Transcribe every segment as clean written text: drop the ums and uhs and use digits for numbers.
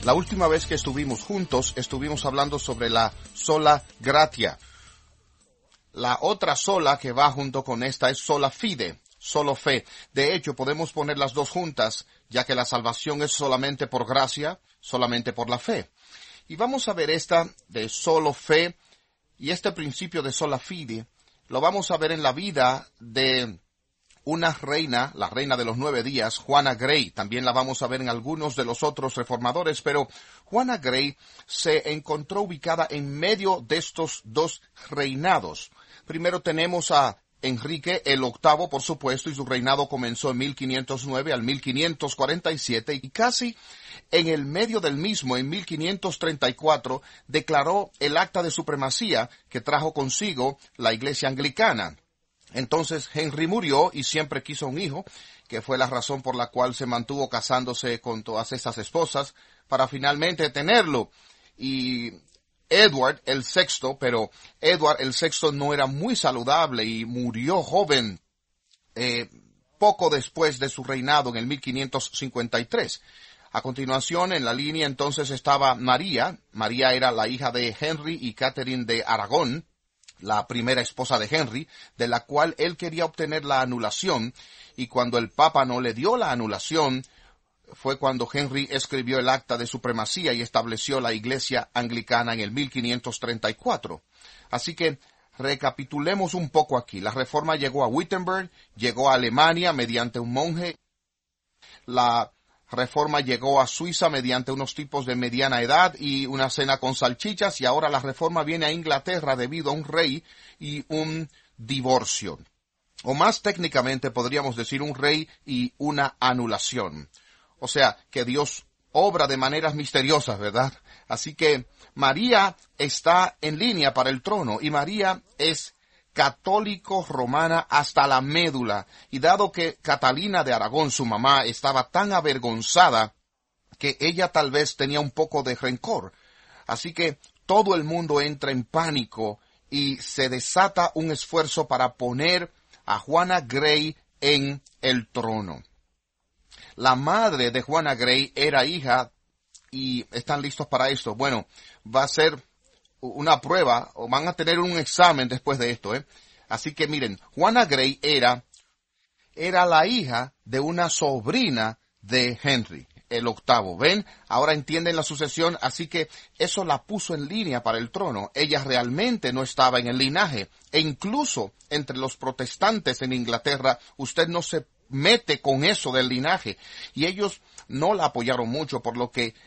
La última vez que estuvimos juntos, estuvimos hablando sobre la sola gratia. La otra sola que va junto con esta es sola fide, solo fe. De hecho, podemos poner las dos juntas, ya que la salvación es solamente por gracia, solamente por la fe. Y vamos a ver esta de solo fe y este principio de sola fide. Lo vamos a ver en la vida de una reina, la reina de los 9 días, Juana Grey. También la vamos a ver en algunos de los otros reformadores, pero Juana Grey se encontró ubicada en medio de estos dos reinados. Primero tenemos a Enrique el VIII, por supuesto, y su reinado comenzó en 1509 al 1547, y casi en el medio del mismo, en 1534, declaró el acta de supremacía que trajo consigo la Iglesia anglicana. Entonces Henry murió y siempre quiso un hijo, que fue la razón por la cual se mantuvo casándose con todas estas esposas, para finalmente tenerlo. Y Edward el VI, pero Edward el VI no era muy saludable y murió joven poco después de su reinado en el 1553. A continuación, en la línea entonces estaba María. María era la hija de Henry y Catherine de Aragón, la primera esposa de Henry, de la cual él quería obtener la anulación, y cuando el Papa no le dio la anulación, fue cuando Henry escribió el acta de supremacía y estableció la Iglesia anglicana en el 1534. Así que recapitulemos un poco aquí. La Reforma llegó a Wittenberg, llegó a Alemania mediante un monje. La Reforma llegó a Suiza mediante unos tipos de mediana edad y una cena con salchichas, y ahora la Reforma viene a Inglaterra debido a un rey y un divorcio. O más técnicamente podríamos decir un rey y una anulación. O sea, que Dios obra de maneras misteriosas, ¿verdad? Así que María está en línea para el trono, y María es católico romana hasta la médula, y dado que Catalina de Aragón, su mamá, estaba tan avergonzada que ella tal vez tenía un poco de rencor. Así que todo el mundo entra en pánico y se desata un esfuerzo para poner a Juana Grey en el trono. La madre de Juana Grey era hija, y están listos para esto. Bueno, va a ser una prueba, o van a tener un examen después de esto, Así que miren, Juana Grey era la hija de una sobrina de Henry el VIII. ¿Ven? Ahora entienden la sucesión, así que eso la puso en línea para el trono. Ella realmente no estaba en el linaje, e incluso entre los protestantes en Inglaterra, usted no se mete con eso del linaje, y ellos no la apoyaron mucho, por lo que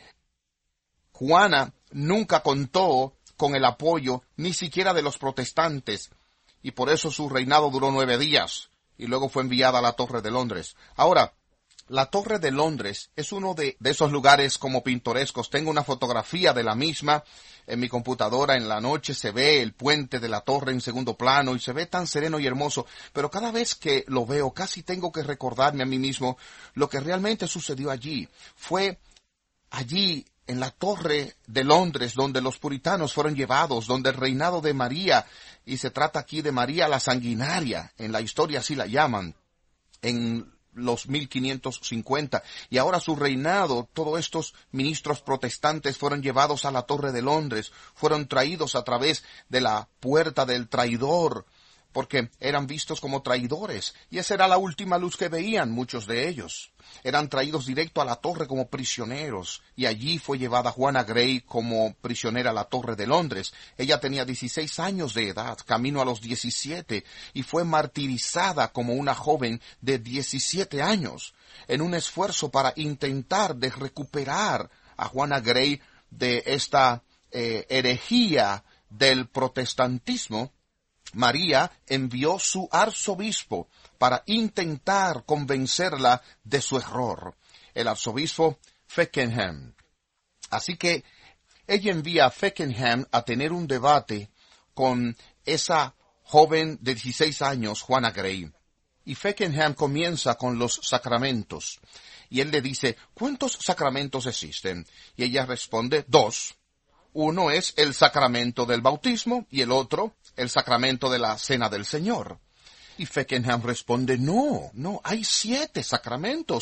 Juana nunca contó con el apoyo ni siquiera de los protestantes, y por eso su reinado duró 9 días, y luego fue enviada a la Torre de Londres. Ahora, la Torre de Londres es uno de esos lugares como pintorescos. Tengo una fotografía de la misma en mi computadora. En la noche se ve el puente de la torre en segundo plano y se ve tan sereno y hermoso, pero cada vez que lo veo casi tengo que recordarme a mí mismo lo que realmente sucedió allí. Fue allí en la Torre de Londres donde los puritanos fueron llevados, donde el reinado de María, y se trata aquí de María la Sanguinaria, en la historia así la llaman, en los 1550, y ahora su reinado, todos estos ministros protestantes fueron llevados a la Torre de Londres, fueron traídos a través de la puerta del traidor, porque eran vistos como traidores, y esa era la última luz que veían muchos de ellos. Eran traídos directo a la torre como prisioneros, y allí fue llevada Juana Grey como prisionera a la Torre de Londres. Ella tenía 16 años de edad, camino a los 17, y fue martirizada como una joven de 17 años, en un esfuerzo para intentar de recuperar a Juana Grey de esta herejía del protestantismo. María envió su arzobispo para intentar convencerla de su error, el arzobispo Feckenham. Así que ella envía a Feckenham a tener un debate con esa joven de 16 años, Juana Grey. Y Feckenham comienza con los sacramentos. Y él le dice, ¿cuántos sacramentos existen? Y ella responde, 2. Uno es el sacramento del bautismo y el otro, el sacramento de la Cena del Señor. Y Feckenham responde, no, hay 7 sacramentos.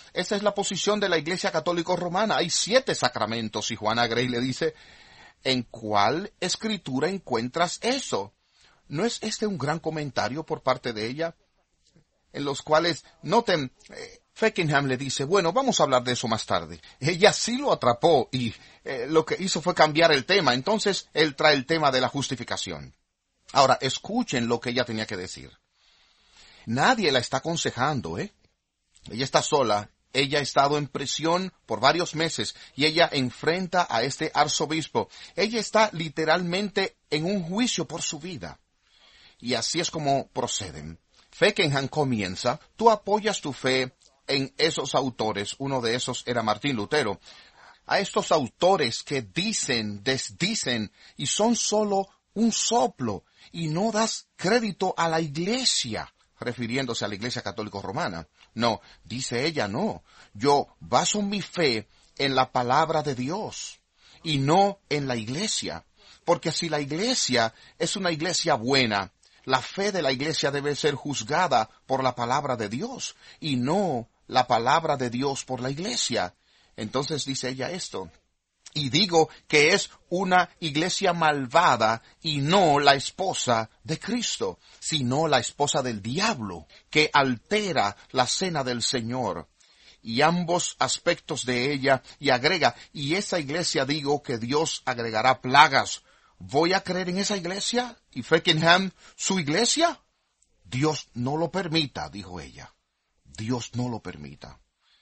esa es la posición de la Iglesia Católica Romana. Hay 7 sacramentos y Juana Gray le dice, ¿en cuál escritura encuentras eso? ¿No es este un gran comentario por parte de ella? En los cuales, noten, Feckenham le dice, bueno, vamos a hablar de eso más tarde. Ella sí lo atrapó y lo que hizo fue cambiar el tema. Entonces, él trae el tema de la justificación. Ahora, escuchen lo que ella tenía que decir. Nadie la está aconsejando, Ella está sola. Ella ha estado en prisión por varios meses y ella enfrenta a este arzobispo. Ella está literalmente en un juicio por su vida. Y así es como proceden. Feckenham comienza, tú apoyas tu fe en esos autores, uno de esos era Martín Lutero, a estos autores que dicen, desdicen y son solo un soplo y no das crédito a la Iglesia, refiriéndose a la Iglesia Católica Romana. No, dice ella, no, yo baso mi fe en la palabra de Dios y no en la Iglesia, porque si la Iglesia es una Iglesia buena, la fe de la Iglesia debe ser juzgada por la palabra de Dios y no la palabra de Dios por la Iglesia. Entonces dice ella esto. Y digo que es una iglesia malvada y no la esposa de Cristo, sino la esposa del diablo, que altera la cena del Señor. Y ambos aspectos de ella, y agrega, y esa iglesia digo que Dios agregará plagas. ¿Voy a creer en esa iglesia? ¿Y Feckenham, su iglesia? Dios no lo permita, dijo ella. Dios no lo permita.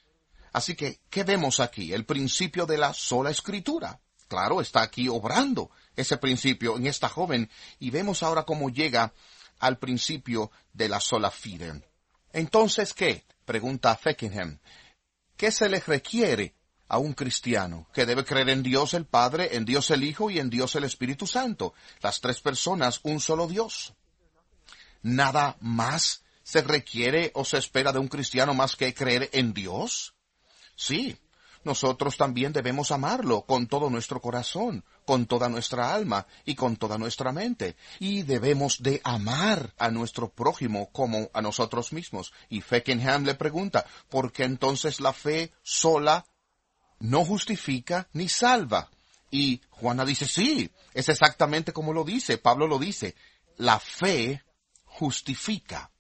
Así que, ¿qué vemos aquí? El principio de la sola escritura. Claro, está aquí obrando ese principio en esta joven. Y vemos ahora cómo llega al principio de la sola fide. Entonces, ¿qué? Pregunta Feckenham. ¿Qué se le requiere a un cristiano? Que debe creer en Dios el Padre, en Dios el Hijo y en Dios el Espíritu Santo. Las 3 personas, un solo Dios. ¿Nada más se requiere o se espera de un cristiano más que creer en Dios? Sí, nosotros también debemos amarlo con todo nuestro corazón, con toda nuestra alma y con toda nuestra mente. Y debemos de amar a nuestro prójimo como a nosotros mismos. Y Feckenham le pregunta, ¿por qué entonces la fe sola no justifica ni salva? Y Juana dice, sí, es exactamente como lo dice, Pablo lo dice, la fe justifica.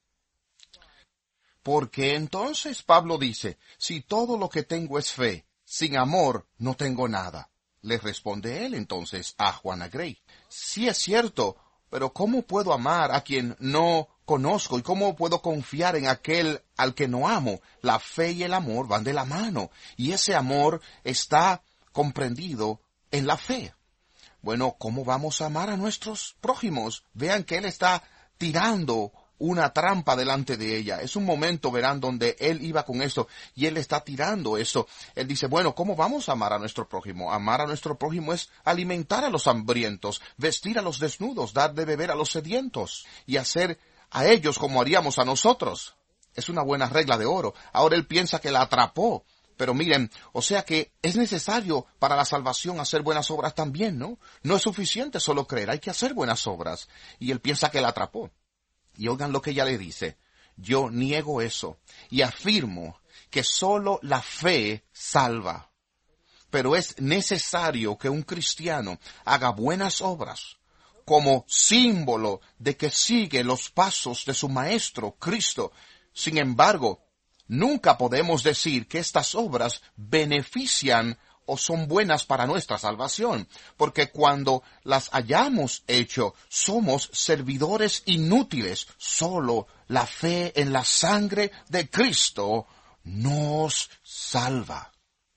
Porque entonces Pablo dice, si todo lo que tengo es fe, sin amor no tengo nada. Le responde él entonces a Juana Gray. Sí es cierto, pero ¿cómo puedo amar a quien no conozco? ¿Y cómo puedo confiar en aquel al que no amo? La fe y el amor van de la mano, y ese amor está comprendido en la fe. Bueno, ¿cómo vamos a amar a nuestros prójimos? Vean que él está tirando una trampa delante de ella. Es un momento, verán, donde él iba con esto, y él está tirando eso. Él dice, bueno, ¿cómo vamos a amar a nuestro prójimo? Amar a nuestro prójimo es alimentar a los hambrientos, vestir a los desnudos, dar de beber a los sedientos, y hacer a ellos como haríamos a nosotros. Es una buena regla de oro. Ahora él piensa que la atrapó. Pero miren, o sea que es necesario para la salvación hacer buenas obras también, ¿no? No es suficiente solo creer, hay que hacer buenas obras. Y él piensa que la atrapó. Y oigan lo que ella le dice, yo niego eso y afirmo que solo la fe salva. Pero es necesario que un cristiano haga buenas obras como símbolo de que sigue los pasos de su Maestro, Cristo. Sin embargo, nunca podemos decir que estas obras benefician o son buenas para nuestra salvación, porque cuando las hayamos hecho, somos servidores inútiles. Solo la fe en la sangre de Cristo nos salva.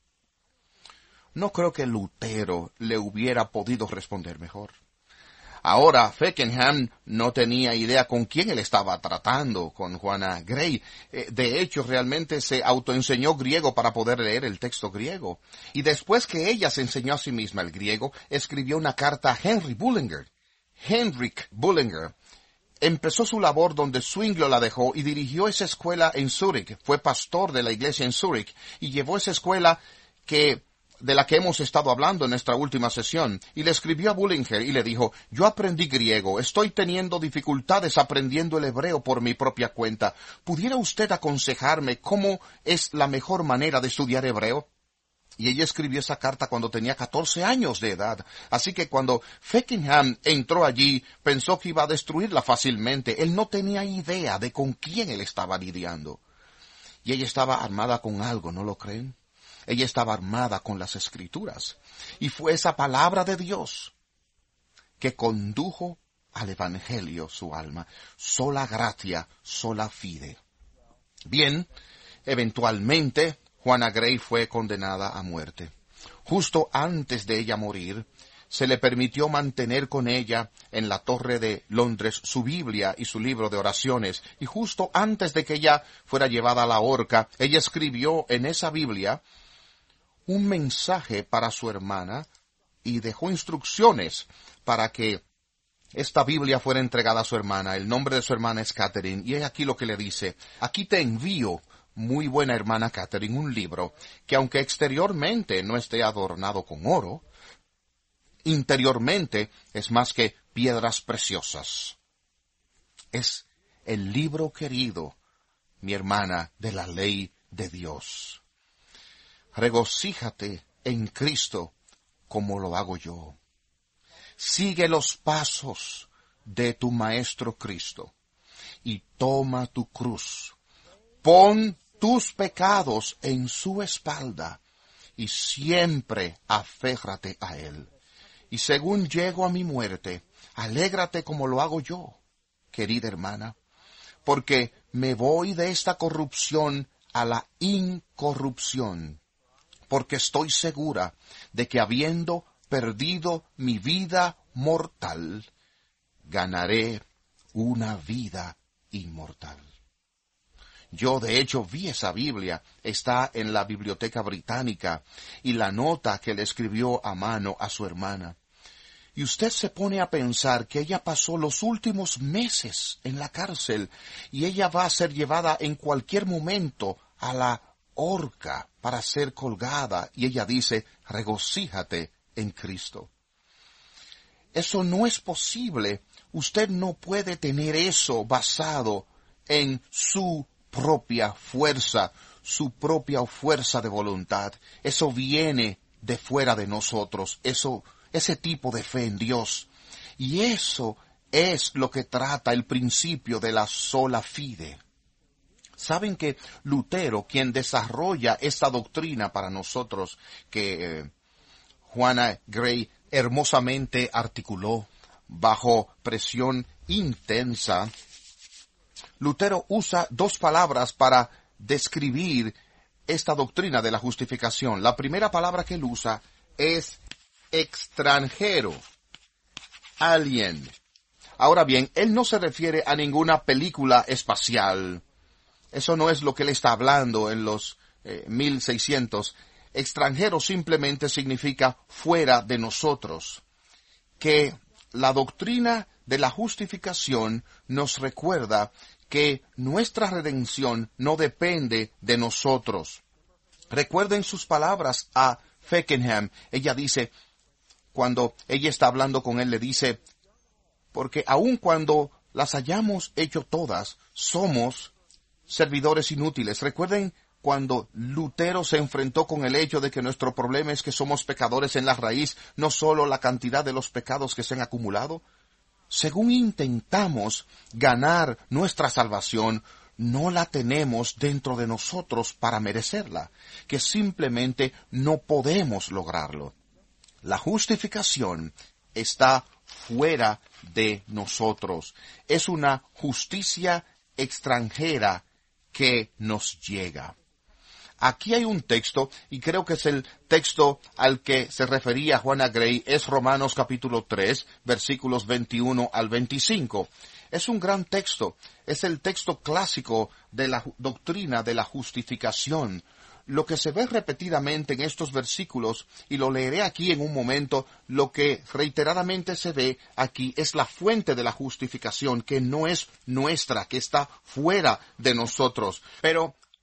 No creo que Lutero le hubiera podido responder mejor. Ahora, Feckenham no tenía idea con quién él estaba tratando, con Juana Gray. De hecho, realmente se autoenseñó griego para poder leer el texto griego. Y después que ella se enseñó a sí misma el griego, escribió una carta a Henry Bullinger. Henrik Bullinger empezó su labor donde Zwinglio la dejó y dirigió esa escuela en Zúrich. Fue pastor de la iglesia en Zúrich y llevó esa escuela que de la que hemos estado hablando en nuestra última sesión, y le escribió a Bullinger y le dijo, yo aprendí griego, estoy teniendo dificultades aprendiendo el hebreo por mi propia cuenta. ¿Pudiera usted aconsejarme cómo es la mejor manera de estudiar hebreo? Y ella escribió esa carta cuando tenía 14 años de edad. Así que cuando Feckenham entró allí, pensó que iba a destruirla fácilmente. Él no tenía idea de con quién él estaba lidiando. Y ella estaba armada con algo, ¿no lo creen? Ella estaba armada con las Escrituras. Y fue esa palabra de Dios que condujo al Evangelio su alma. Sola gratia, sola fide. Bien, eventualmente Juana Gray fue condenada a muerte. Justo antes de ella morir, se le permitió mantener con ella en la Torre de Londres su Biblia y su libro de oraciones, y justo antes de que ella fuera llevada a la horca, ella escribió en esa Biblia un mensaje para su hermana y dejó instrucciones para que esta Biblia fuera entregada a su hermana. El nombre de su hermana es Catherine, y es aquí lo que le dice: aquí te envío, muy buena hermana Catherine, un libro que aunque exteriormente no esté adornado con oro, interiormente es más que piedras preciosas. Es el libro querido, mi hermana, de la ley de Dios. Regocíjate en Cristo como lo hago yo. Sigue los pasos de tu Maestro Cristo y toma tu cruz. Pon tus pecados en su espalda y siempre aférrate a él. Y según llego a mi muerte, alégrate como lo hago yo, querida hermana, porque me voy de esta corrupción a la incorrupción, porque estoy segura de que habiendo perdido mi vida mortal, ganaré una vida inmortal. Yo, de hecho, vi esa Biblia, está en la Biblioteca Británica, y la nota que le escribió a mano a su hermana. Y usted se pone a pensar que ella pasó los últimos meses en la cárcel, y ella va a ser llevada en cualquier momento a la horca para ser colgada, y ella dice, regocíjate en Cristo. Eso no es posible. Usted no puede tener eso basado en su propia fuerza de voluntad. Eso viene de fuera de nosotros, ese tipo de fe en Dios. Y eso es lo que trata el principio de la sola fide. Saben que Lutero, quien desarrolla esta doctrina para nosotros, que Juana Gray hermosamente articuló bajo presión intensa, Lutero usa dos palabras para describir esta doctrina de la justificación. La primera palabra que él usa es extranjero, alien. Ahora bien, él no se refiere a ninguna película espacial. Eso no es lo que él está hablando en los 1600. Extranjero simplemente significa fuera de nosotros. Que la doctrina de la justificación nos recuerda que nuestra redención no depende de nosotros. Recuerden sus palabras a Feckenham. Ella dice, cuando ella está hablando con él, le dice, porque aun cuando las hayamos hecho todas, somos servidores inútiles. Recuerden cuando Lutero se enfrentó con el hecho de que nuestro problema es que somos pecadores en la raíz, no solo la cantidad de los pecados que se han acumulado. Según intentamos ganar nuestra salvación, no la tenemos dentro de nosotros para merecerla, que simplemente no podemos lograrlo. La justificación está fuera de nosotros. Es una justicia extranjera que nos llega. Aquí hay un texto, y creo que es el texto al que se refería Juana Gray, es Romanos capítulo 3, versículos 21 al 25. Es un gran texto, es el texto clásico de la doctrina de la justificación. Lo que se ve repetidamente en estos versículos, y lo leeré aquí en un momento, lo que reiteradamente se ve aquí es la fuente de la justificación, que no es nuestra, que está fuera de nosotros. Pero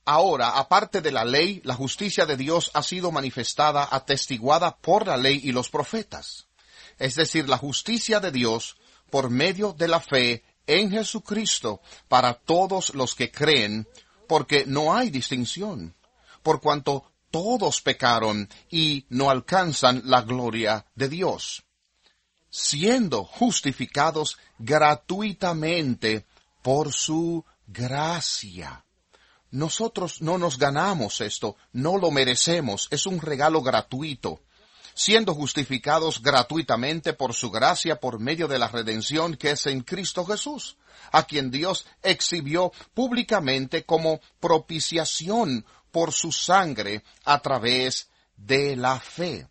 Ahora, aparte de la ley, la justicia de Dios ha sido manifestada, atestiguada por la ley y los profetas. Es decir, la justicia de Dios por medio de la fe en Jesucristo para todos los que creen, porque no hay distinción, por cuanto todos pecaron y no alcanzan la gloria de Dios, siendo justificados gratuitamente por su gracia. Nosotros no nos ganamos esto, no lo merecemos, es un regalo gratuito, siendo justificados gratuitamente por su gracia por medio de la redención que es en Cristo Jesús, a quien Dios exhibió públicamente como propiciación por su sangre a través de la fe.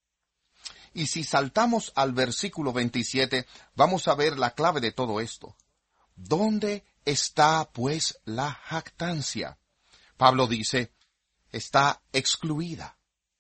Y si saltamos al versículo 27, vamos a ver la clave de todo esto. ¿Dónde está, pues, la jactancia? Pablo dice, está excluida,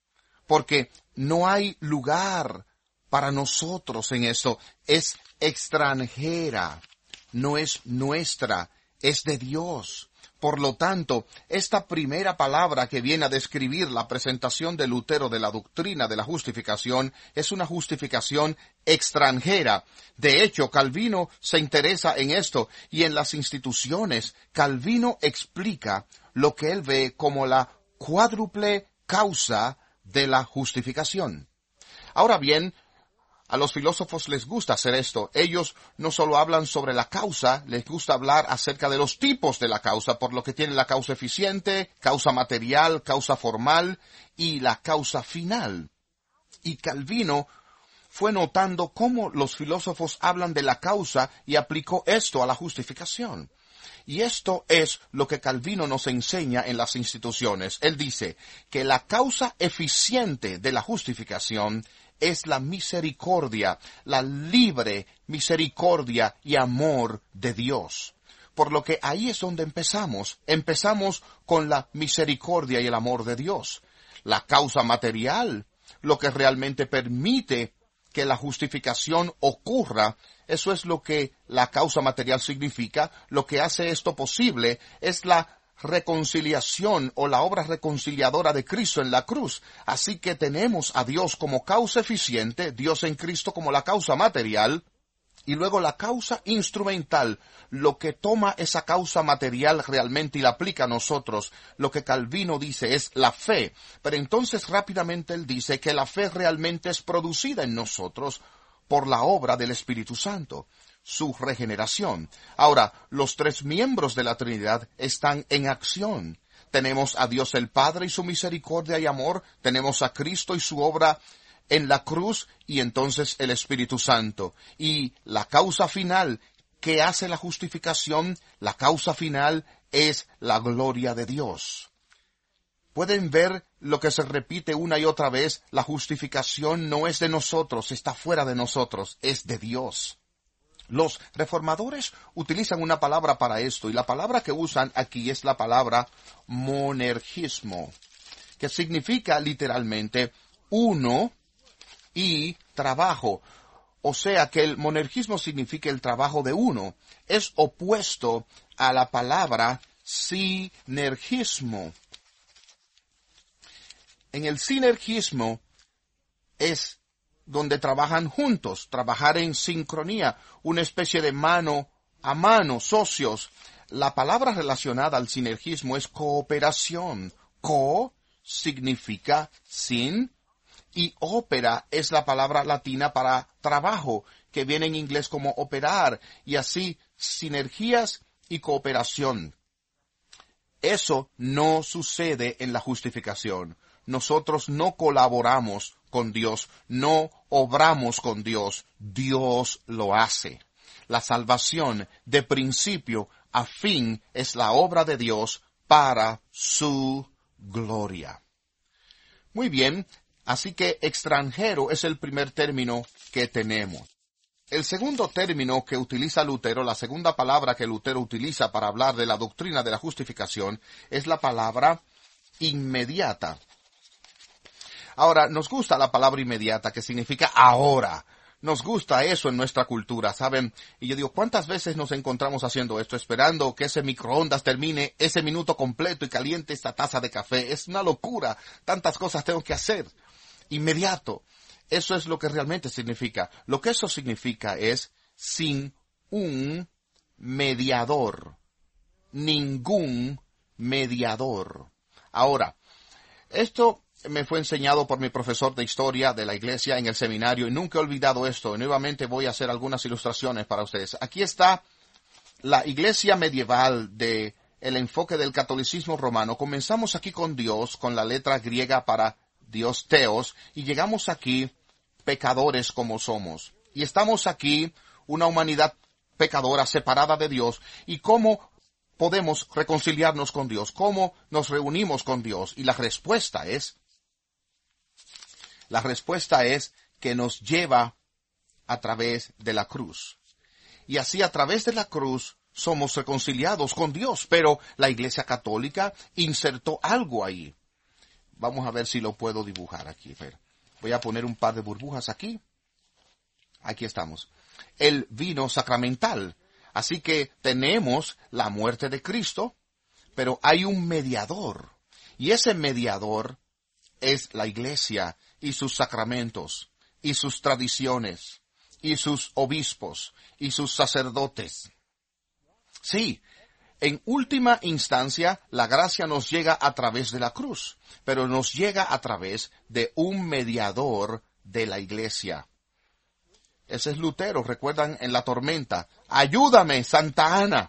porque no hay lugar para nosotros en esto. Es extranjera, no es nuestra, es de Dios. Por lo tanto, esta primera palabra que viene a describir la presentación de Lutero de la doctrina de la justificación es una justificación extranjera. De hecho, Calvino se interesa en esto, y en las instituciones, Calvino explica lo que él ve como la cuádruple causa de la justificación. Ahora bien, a los filósofos les gusta hacer esto. Ellos no solo hablan sobre la causa, les gusta hablar acerca de los tipos de la causa, por lo que tienen la causa eficiente, causa material, causa formal y la causa final. Y Calvino fue notando cómo los filósofos hablan de la causa y aplicó esto a la justificación. Y esto es lo que Calvino nos enseña en las instituciones. Él dice que la causa eficiente de la justificación es la misericordia, la libre misericordia y amor de Dios. Por lo que ahí es donde empezamos. Empezamos con la misericordia y el amor de Dios. La causa material, lo que realmente permite que la justificación ocurra, eso es lo que la causa material significa. Lo que hace esto posible es la reconciliación o la obra reconciliadora de Cristo en la cruz. Así que tenemos a Dios como causa eficiente, Dios en Cristo como la causa material, y luego la causa instrumental, lo que toma esa causa material realmente y la aplica a nosotros. Lo que Calvino dice es la fe. Pero entonces rápidamente él dice que la fe realmente es producida en nosotros por la obra del Espíritu Santo, su regeneración. Ahora, los tres miembros de la Trinidad están en acción. Tenemos a Dios el Padre y su misericordia y amor, tenemos a Cristo y su obra en la cruz, y entonces el Espíritu Santo. Y la causa final que hace la justificación, la causa final es la gloria de Dios. Pueden ver lo que se repite una y otra vez. La justificación no es de nosotros, está fuera de nosotros, es de Dios. Los reformadores utilizan una palabra para esto, y la palabra que usan aquí es la palabra monergismo, que significa literalmente uno y trabajo. O sea que el monergismo significa el trabajo de uno. Es opuesto a la palabra sinergismo. En el sinergismo es donde trabajan juntos, trabajar en sincronía, una especie de mano a mano, socios. La palabra relacionada al sinergismo es cooperación. Co significa sin, y ópera es la palabra latina para trabajo, que viene en inglés como operar, y así sinergias y cooperación. Eso no sucede en la justificación. Nosotros no colaboramos con Dios, no obramos con Dios, Dios lo hace. La salvación de principio a fin es la obra de Dios para su gloria. Muy bien, así que extranjero es el primer término que tenemos. El segundo término que utiliza Lutero, la segunda palabra que Lutero utiliza para hablar de la doctrina de la justificación, es la palabra inmediata. Ahora, nos gusta la palabra inmediata, que significa ahora. nos gusta eso en nuestra cultura, ¿saben? Y yo digo, ¿cuántas veces nos encontramos haciendo esto, esperando que ese microondas termine ese minuto completo y caliente esta taza de café? Es una locura. Tantas cosas tengo que hacer. Inmediato. Eso es lo que realmente significa. Lo que eso significa es sin un mediador. Ningún mediador. Ahora, esto me fue enseñado por mi profesor de historia de la iglesia en el seminario y nunca he olvidado esto. Y nuevamente voy a hacer algunas ilustraciones para ustedes. Aquí está la iglesia medieval de el enfoque del catolicismo romano. Comenzamos aquí con Dios, con la letra griega para Dios Theos, y llegamos aquí pecadores como somos. Y estamos aquí una humanidad pecadora separada de Dios. ¿Y cómo podemos reconciliarnos con Dios? ¿Cómo nos reunimos con Dios? Y la respuesta es que nos lleva a través de la cruz. Y así a través de la cruz somos reconciliados con Dios. Pero la Iglesia Católica insertó algo ahí. Vamos a ver si lo puedo dibujar aquí. Voy a poner un par de burbujas aquí. Aquí estamos. El vino sacramental. Así que tenemos la muerte de Cristo, pero hay un mediador. Y ese mediador es la Iglesia y sus sacramentos, y sus tradiciones, y sus obispos, y sus sacerdotes. Sí, en última instancia, la gracia nos llega a través de la cruz, pero nos llega a través de un mediador de la Iglesia. Ese es Lutero, recuerdan en la tormenta. ¡Ayúdame, Santa Ana!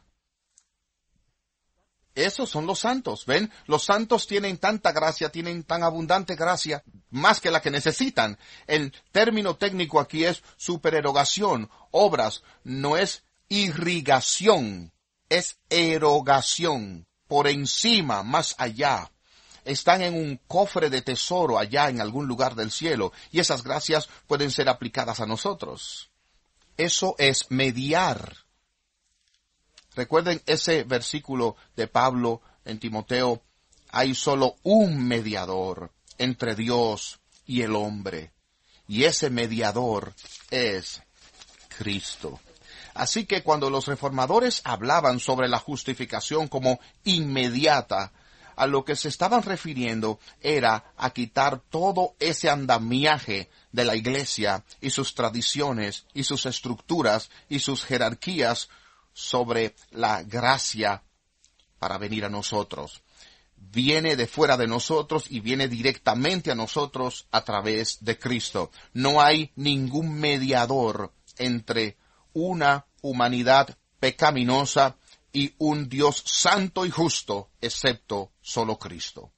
Esos son los santos, ¿ven? Los santos tienen tanta gracia, tienen tan abundante gracia, más que la que necesitan. El término técnico aquí es supererogación, obras, no es irrigación, es erogación, por encima, más allá. Están en un cofre de tesoro allá en algún lugar del cielo, y esas gracias pueden ser aplicadas a nosotros. Eso es mediar. Recuerden ese versículo de Pablo en Timoteo, hay solo un mediador entre Dios y el hombre, y ese mediador es Cristo. Así que cuando los reformadores hablaban sobre la justificación como inmediata, a lo que se estaban refiriendo era a quitar todo ese andamiaje de la iglesia y sus tradiciones y sus estructuras y sus jerarquías sobre la gracia para venir a nosotros. Viene de fuera de nosotros y viene directamente a nosotros a través de Cristo. No hay ningún mediador entre una humanidad pecaminosa y un Dios santo y justo, excepto solo Cristo.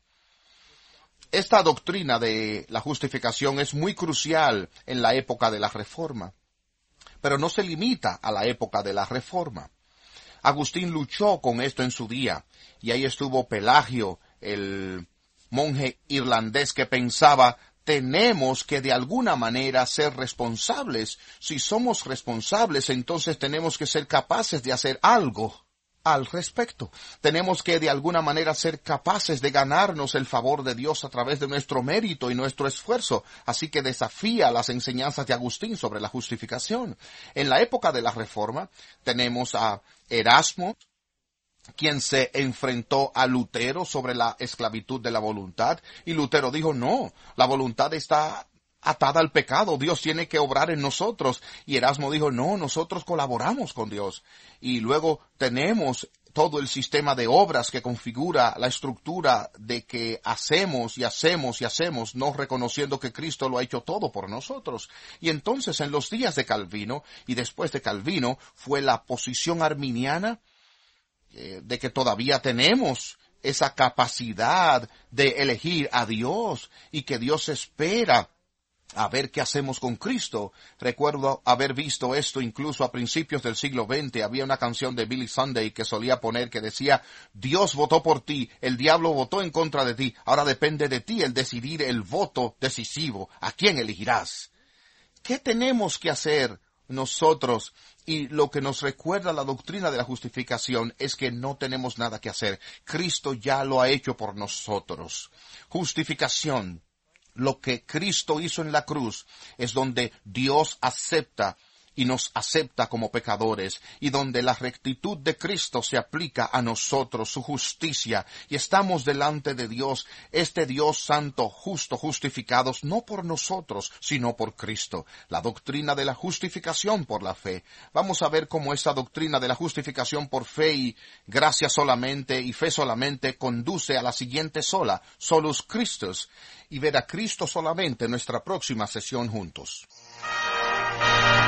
Esta doctrina de la justificación es muy crucial en la época de la Reforma, pero no se limita a la época de la Reforma. Agustín luchó con esto en su día, y ahí estuvo Pelagio, el monje irlandés que pensaba, tenemos que de alguna manera ser responsables. Si somos responsables, entonces tenemos que ser capaces de hacer algo al respecto. Tenemos que de alguna manera ser capaces de ganarnos el favor de Dios a través de nuestro mérito y nuestro esfuerzo. Así que desafía las enseñanzas de Agustín sobre la justificación. En la época de la Reforma tenemos a Erasmo, quien se enfrentó a Lutero sobre la esclavitud de la voluntad, y Lutero dijo, no, la voluntad está atada al pecado, Dios tiene que obrar en nosotros, y Erasmo dijo, no, nosotros colaboramos con Dios. Y luego tenemos todo el sistema de obras que configura la estructura de que hacemos y hacemos y hacemos, no reconociendo que Cristo lo ha hecho todo por nosotros. Y entonces en los días de Calvino, y después de Calvino, fue la posición arminiana, de que todavía tenemos esa capacidad de elegir a Dios y que Dios espera a ver qué hacemos con Cristo. Recuerdo haber visto esto incluso a principios del siglo XX. Había una canción de Billy Sunday que solía poner que decía, Dios votó por ti, el diablo votó en contra de ti, ahora depende de ti el decidir el voto decisivo. ¿A quién elegirás? ¿Qué tenemos que hacer nosotros? Y lo que nos recuerda la doctrina de la justificación es que no tenemos nada que hacer. Cristo ya lo ha hecho por nosotros. Justificación, Lo que Cristo hizo en la cruz es donde Dios acepta y nos acepta como pecadores, y donde la rectitud de Cristo se aplica a nosotros, su justicia, y estamos delante de Dios, este Dios santo, justo, justificados no por nosotros, sino por Cristo. La doctrina de la justificación por la fe. Vamos a ver cómo esa doctrina de la justificación por fe y gracia solamente y fe solamente conduce a la siguiente sola, solus Christus, y ver a Cristo solamente en nuestra próxima sesión juntos.